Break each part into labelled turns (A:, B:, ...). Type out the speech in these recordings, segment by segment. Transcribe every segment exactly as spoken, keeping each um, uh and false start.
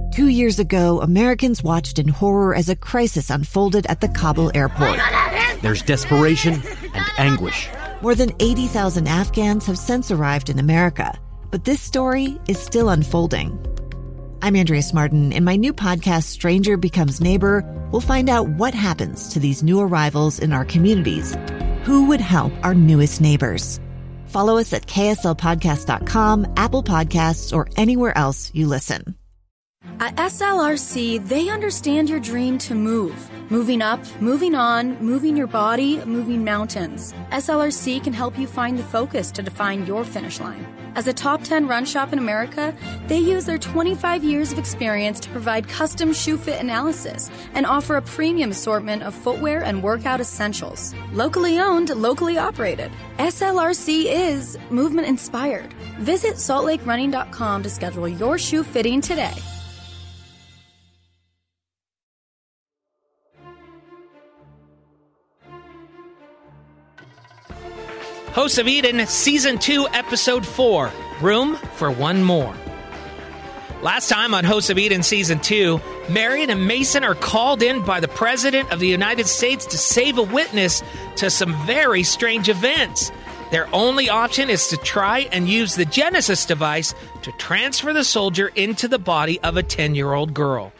A: Two years ago, Americans watched in horror as a crisis unfolded at the Kabul airport.
B: There's desperation and anguish.
A: More than eighty thousand Afghans have since arrived in America, but this story is still unfolding. I'm Andrea Martin. In my new podcast, Stranger Becomes Neighbor, we'll find out what happens to these new arrivals in our communities. Who would help our newest neighbors? Follow us at K S L podcast dot com, Apple Podcasts, or anywhere else you listen.
C: At S L R C, they understand your dream to move. Moving up, moving on, moving your body, moving mountains. S L R C can help you find the focus to define your finish line. As a top ten run shop in America, they use their twenty-five years of experience to provide custom shoe fit analysis and offer a premium assortment of footwear and workout essentials. Locally owned, locally operated. S L R C is movement inspired. Visit salt lake running dot com to schedule your shoe fitting today.
D: Hosts of Eden, Season two, Episode four, Room for One More. Last time on Hosts of Eden Season two, Marion and Mason are called in by the President of the United States to save a witness to some very strange events. Their only option is to try and use the Genesis device to transfer the soldier into the body of a ten-year-old girl.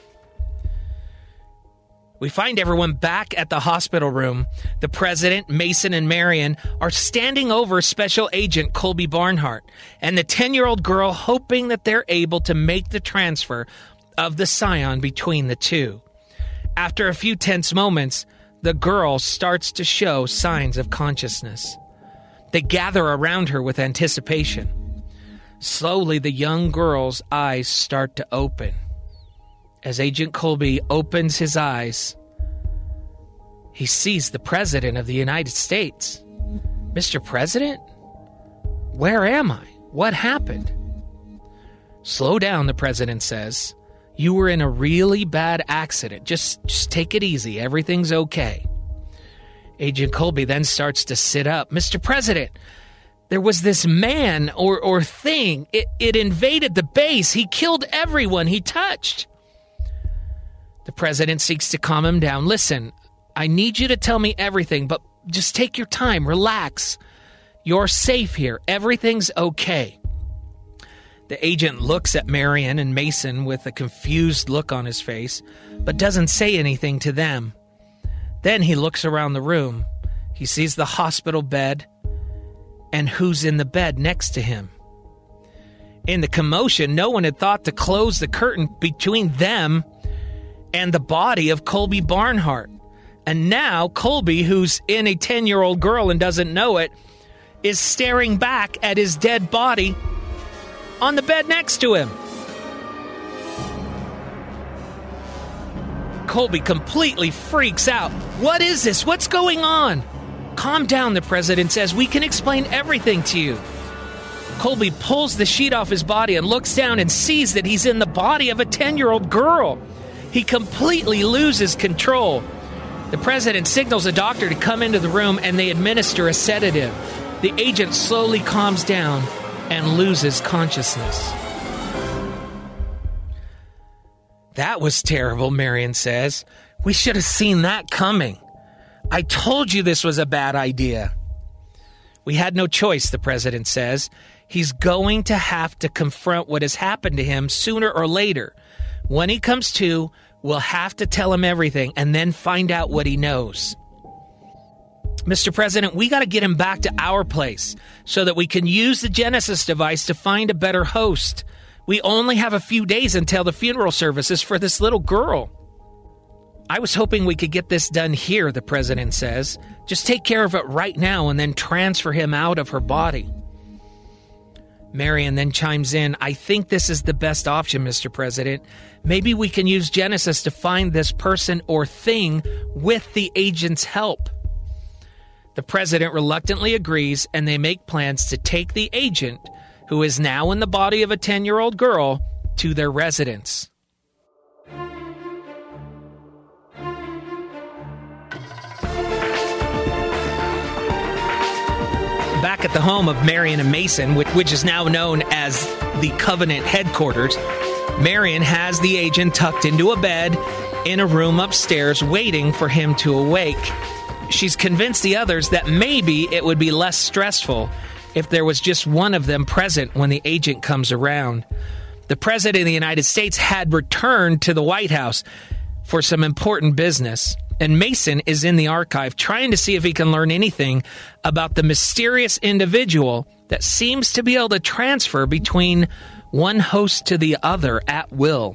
D: We find everyone back at the hospital room. The President, Mason, and Marion are standing over Special Agent Colby Barnhart and the ten-year-old girl, hoping that they're able to make the transfer of the scion between the two. After a few tense moments, the girl starts to show signs of consciousness. They gather around her with anticipation. Slowly, the young girl's eyes start to open. As Agent Colby opens his eyes, he sees the President of the United States. Mister President? Where am I? What happened? Slow down, the President says. You were in a really bad accident. Just, just take it easy. Everything's okay. Agent Colby then starts to sit up. Mister President, there was this man or, or thing. It, it invaded the base. He killed everyone he touched. The President seeks to calm him down. Listen, I need you to tell me everything, but just take your time. Relax. You're safe here. Everything's okay. The agent looks at Marion and Mason with a confused look on his face, but doesn't say anything to them. Then he looks around the room. He sees the hospital bed and who's in the bed next to him. In the commotion, no one had thought to close the curtain between them and the body of Colby Barnhart. And now Colby, who's in a ten-year-old girl and doesn't know it, is staring back at his dead body on the bed next to him. Colby completely freaks out. What is this? What's going on? Calm down, the President says. We can explain everything to you. Colby pulls the sheet off his body and looks down and sees that he's in the body of a ten-year-old girl. He completely loses control. The President signals a doctor to come into the room and they administer a sedative. The agent slowly calms down and loses consciousness. That was terrible, Marion says. We should have seen that coming. I told you this was a bad idea. We had no choice, the President says. He's going to have to confront what has happened to him sooner or later. When he comes to, we'll have to tell him everything and then find out what he knows. Mister President, we got to get him back to our place so that we can use the Genesis device to find a better host. We only have a few days until the funeral services for this little girl. I was hoping we could get this done here, the President says. Just take care of it right now and then transfer him out of her body. Marion then chimes in, I think this is the best option, Mister President. Maybe we can use Genesis to find this person or thing with the agent's help. The President reluctantly agrees, and they make plans to take the agent, who is now in the body of a ten-year-old girl, to their residence. Back at the home of Marion and Mason, which, which is now known as the Covenant headquarters, Marion has the agent tucked into a bed in a room upstairs waiting for him to awake. She's convinced the others that maybe it would be less stressful if there was just one of them present when the agent comes around. The President of the United States had returned to the White House for some important business, and Mason is in the archive trying to see if he can learn anything about the mysterious individual that seems to be able to transfer between one host to the other at will.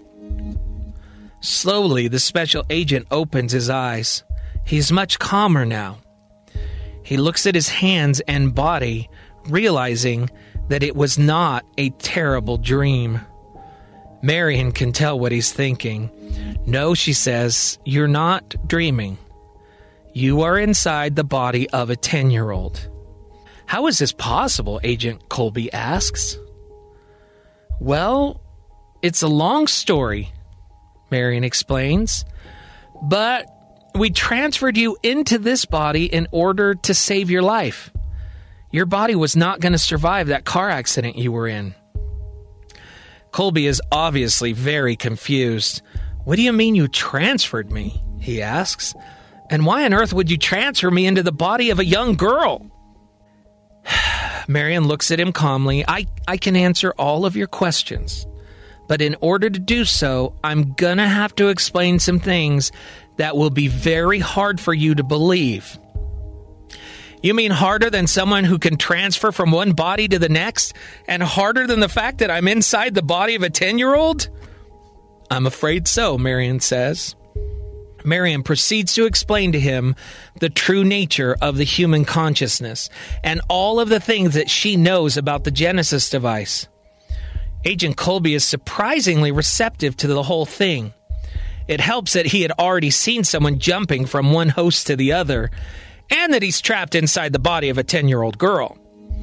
D: Slowly, the special agent opens his eyes. He's much calmer now. He looks at his hands and body, realizing that it was not a terrible dream. Marion can tell what he's thinking. No, she says, you're not dreaming. You are inside the body of a ten-year-old. How is this possible? Agent Colby asks. Well, it's a long story, Marion explains, but we transferred you into this body in order to save your life. Your body was not going to survive that car accident you were in. Colby is obviously very confused. What do you mean you transferred me? He asks. And why on earth would you transfer me into the body of a young girl? Marion looks at him calmly. I, I can answer all of your questions. But in order to do so, I'm going to have to explain some things that will be very hard for you to believe. You mean harder than someone who can transfer from one body to the next? And harder than the fact that I'm inside the body of a ten-year-old? I'm afraid so, Marion says. Marion proceeds to explain to him the true nature of the human consciousness and all of the things that she knows about the Genesis device. Agent Colby is surprisingly receptive to the whole thing. It helps that he had already seen someone jumping from one host to the other, and that he's trapped inside the body of a ten-year-old girl.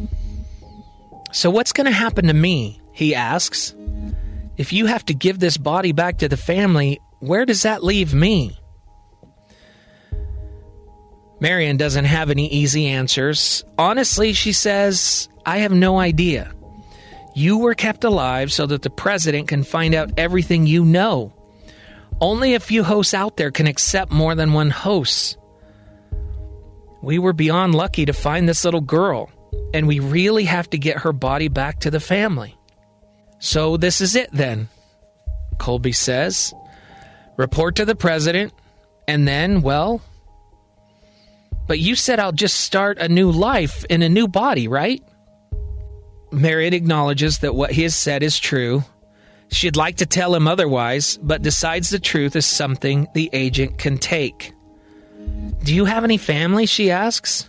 D: So what's going to happen to me, he asks. If you have to give this body back to the family, where does that leave me? Marion doesn't have any easy answers. Honestly, she says, I have no idea. You were kept alive so that the president can find out everything you know. Only a few hosts out there can accept more than one host. We were beyond lucky to find this little girl, and we really have to get her body back to the family. So this is it then, Colby says. Report to the president, and then, well... But you said I'll just start a new life in a new body, right? Marion acknowledges that what he has said is true. She'd like to tell him otherwise, but decides the truth is something the agent can take. Do you have any family, she asks.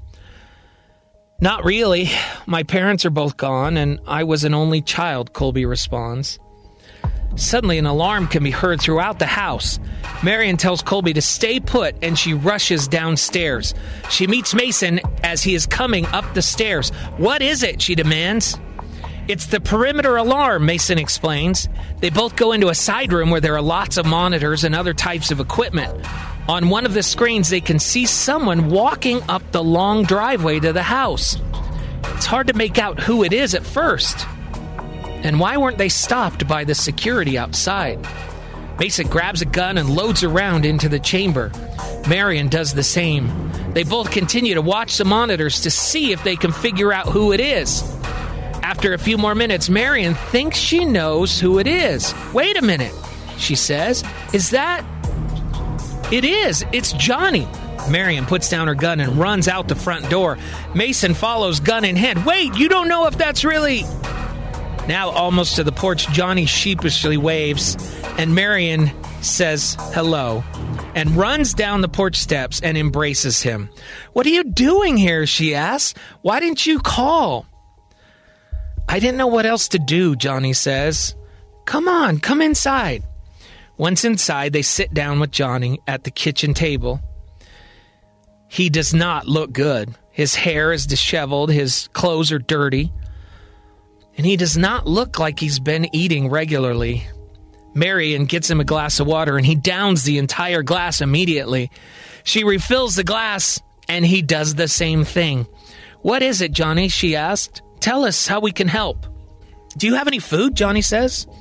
D: Not really. My parents are both gone, and I was an only child, Colby responds. Suddenly, an alarm can be heard throughout the house. Marion tells Colby to stay put, and she rushes downstairs. She meets Mason as he is coming up the stairs. What is it? She demands. It's the perimeter alarm, Mason explains. They both go into a side room where there are lots of monitors and other types of equipment. On one of the screens, they can see someone walking up the long driveway to the house. It's hard to make out who it is at first. And why weren't they stopped by the security outside? Mason grabs a gun and loads a round into the chamber. Marion does the same. They both continue to watch the monitors to see if they can figure out who it is. After a few more minutes, Marion thinks she knows who it is. Wait a minute, she says. Is that... It is. It's Johnny. Marion puts down her gun and runs out the front door. Mason follows, gun in hand. Wait, you don't know if that's really... Now, almost to the porch, Johnny sheepishly waves, and Marion says hello, and runs down the porch steps and embraces him. What are you doing here, she asks. Why didn't you call? I didn't know what else to do, Johnny says. Come on, come inside. Once inside, they sit down with Johnny at the kitchen table. He does not look good. His hair is disheveled, his clothes are dirty. And he does not look like he's been eating regularly. Marion gets him a glass of water, and he downs the entire glass immediately. She refills the glass, and he does the same thing. What is it, Johnny? She asked. Tell us how we can help. Do you have any food? Johnny says.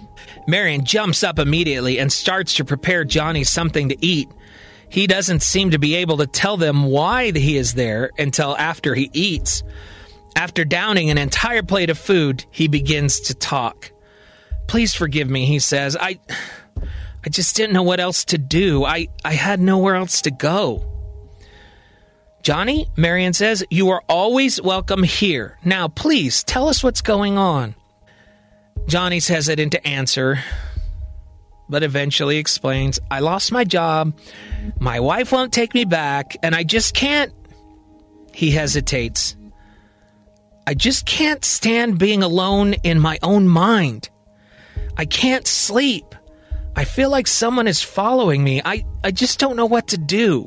D: Marion jumps up immediately and starts to prepare Johnny something to eat. He doesn't seem to be able to tell them why he is there until after he eats. After downing an entire plate of food, he begins to talk. "Please forgive me," he says. I I just didn't know what else to do. I, I had nowhere else to go." "Johnny," Marion says, "you are always welcome here. Now, please, tell us what's going on." Johnny's hesitant to answer, but eventually explains, "I lost my job, my wife won't take me back, and I just can't..." He hesitates. "I just can't stand being alone in my own mind. I can't sleep. I feel like someone is following me. I, I just don't know what to do."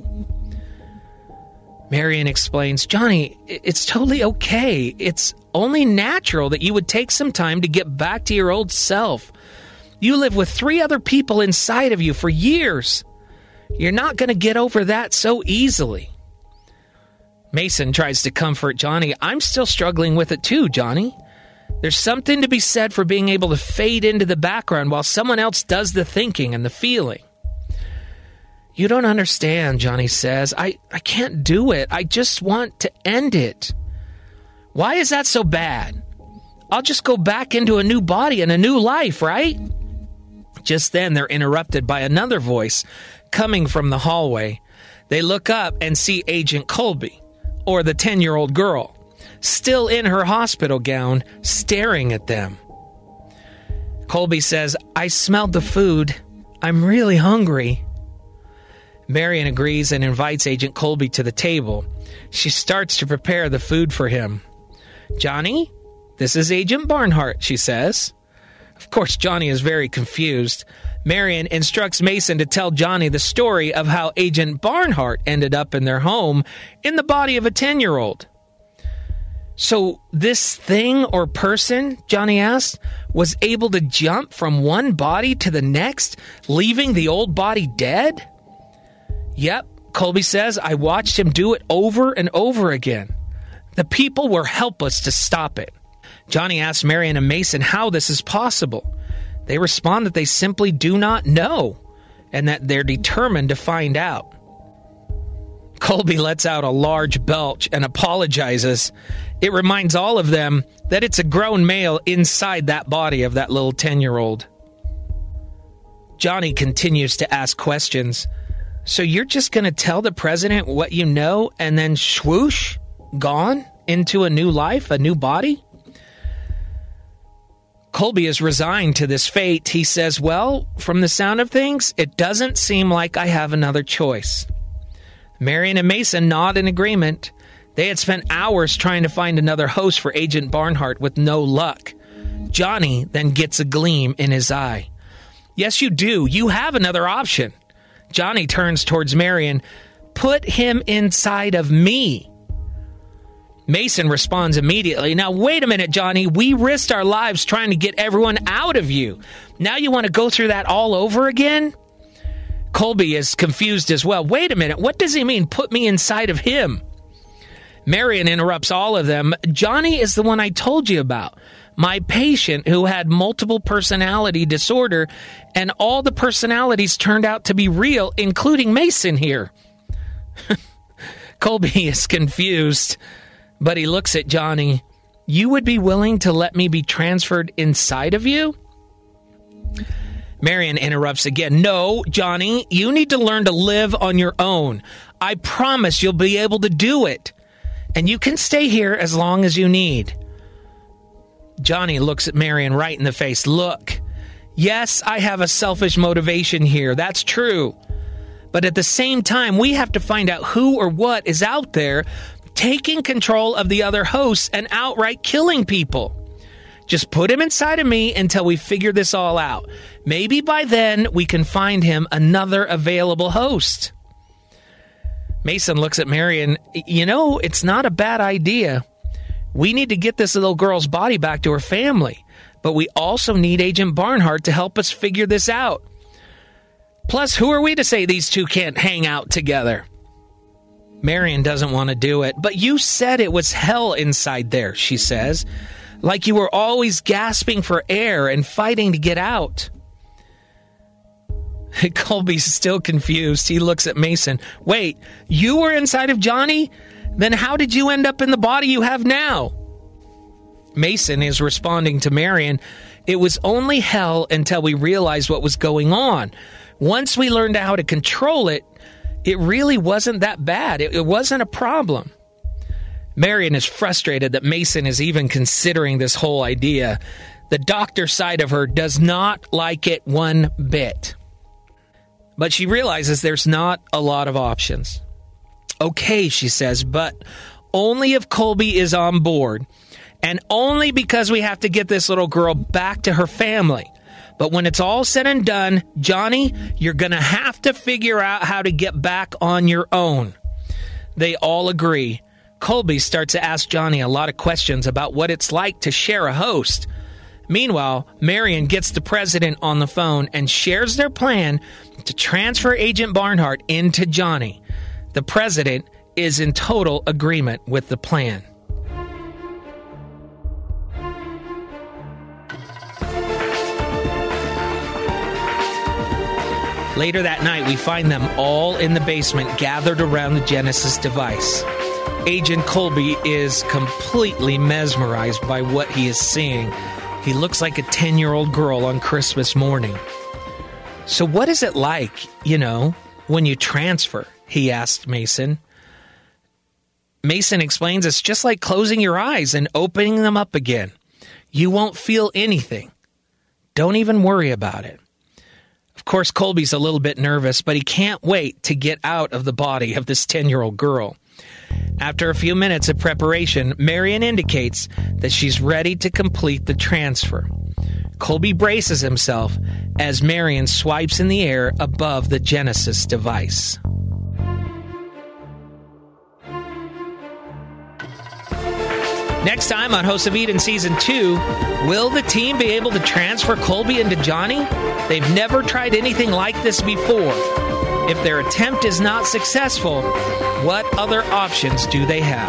D: Marion explains, "Johnny, it's totally okay. It's only natural that you would take some time to get back to your old self. You live with three other people inside of you for years. You're not going to get over that so easily." Mason tries to comfort Johnny. "I'm still struggling with it too, Johnny. There's something to be said for being able to fade into the background while someone else does the thinking and the feeling." "You don't understand," Johnny says. I, I can't do it. I just want to end it." "Why is that so bad? I'll just go back into a new body and a new life, right?" Just then, they're interrupted by another voice coming from the hallway. They look up and see Agent Colby, or the ten-year-old girl, still in her hospital gown, staring at them. Colby says, "I smelled the food. I'm really hungry." Marion agrees and invites Agent Colby to the table. She starts to prepare the food for him. "Johnny, this is Agent Barnhart," she says. Of course, Johnny is very confused. Marion instructs Mason to tell Johnny the story of how Agent Barnhart ended up in their home in the body of a ten-year-old. "So this thing or person," Johnny asked, "was able to jump from one body to the next, leaving the old body dead?" "Yep," Colby says. "I watched him do it over and over again. The people were helpless to stop it." Johnny asks Marion and Mason how this is possible. They respond that they simply do not know, and that they're determined to find out. Colby lets out a large belch and apologizes. It reminds all of them that it's a grown male inside that body of that little ten-year-old. Johnny continues to ask questions. "So you're just going to tell the president what you know and then swoosh, gone into a new life, a new body?" Colby is resigned to this fate. He says, "Well, from the sound of things, it doesn't seem like I have another choice." Marion and Mason nod in agreement. They had spent hours trying to find another host for Agent Barnhart with no luck. Johnny then gets a gleam in his eye. "Yes, you do. You have another option." Johnny turns towards Marion. "Put him inside of me." Mason responds immediately. "Now, wait a minute, Johnny. We risked our lives trying to get everyone out of you. Now you want to go through that all over again?" Colby is confused as well. "Wait a minute. What does he mean, put me inside of him?" Marion interrupts all of them. "Johnny is the one I told you about. My patient who had multiple personality disorder, and all the personalities turned out to be real, including Mason here." Colby is confused, but he looks at Johnny. "You would be willing to let me be transferred inside of you?" Marion interrupts again. "No, Johnny, you need to learn to live on your own. I promise you'll be able to do it. And you can stay here as long as you need." Johnny looks at Marion right in the face. "Look, yes, I have a selfish motivation here. That's true. But at the same time, we have to find out who or what is out there taking control of the other hosts and outright killing people. Just put him inside of me until we figure this all out. Maybe by then we can find him another available host." Mason looks at Marion. "You know, it's not a bad idea. We need to get this little girl's body back to her family, but we also need Agent Barnhart to help us figure this out. Plus, who are we to say these two can't hang out together?" Marion doesn't want to do it. "But you said it was hell inside there," she says. "Like you were always gasping for air and fighting to get out." Colby's still confused. He looks at Mason. Wait, you were inside of Johnny? Then how did you end up in the body you have now? Mason is responding to Marion. It was only hell until we realized what was going on. Once we learned how to control it, it really wasn't that bad. It, it wasn't a problem. Marion is frustrated that Mason is even considering this whole idea. The doctor side of her does not like it one bit. But she realizes there's not a lot of options. Okay, she says, but only if Colby is on board. And only because we have to get this little girl back to her family. But when it's all said and done, Johnny, you're going to have to figure out how to get back on your own. They all agree. Colby starts to ask Johnny a lot of questions about what it's like to share a host. Meanwhile, Marion gets the president on the phone and shares their plan to transfer Agent Barnhart into Johnny. The president is in total agreement with the plan. Later that night, we find them all in the basement, gathered around the Genesis device. Agent Colby is completely mesmerized by what he is seeing. He looks like a ten-year-old girl on Christmas morning. So what is it like, you know, when you transfer? He asked Mason. Mason explains it's just like closing your eyes and opening them up again. You won't feel anything. Don't even worry about it. Of course, Colby's a little bit nervous, but he can't wait to get out of the body of this ten-year-old girl. After a few minutes of preparation, Marion indicates that she's ready to complete the transfer. Colby braces himself as Marion swipes in the air above the Genesis device. Next time on Hosts of Eden Season two, will the team be able to transfer Colby into Johnny? They've never tried anything like this before. If their attempt is not successful, what other options do they have?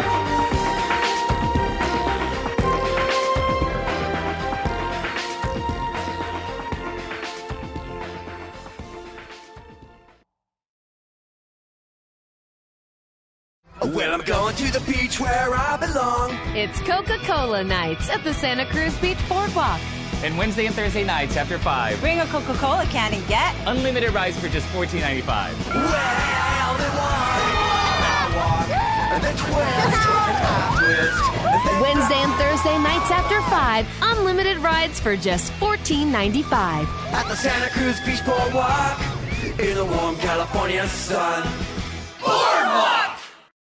E: Well, I'm going to the beach where I belong.
F: It's Coca-Cola nights at the Santa Cruz Beach Boardwalk.
G: And Wednesday and Thursday nights after five.
H: Bring a Coca-Cola can and get
G: unlimited rides for just fourteen ninety-five.
E: Well, they walk, and they twist, and I twist, and they
F: Wednesday and Thursday nights after five. Unlimited rides for just fourteen ninety-five.
E: at the Santa Cruz Beach Boardwalk in the warm California sun.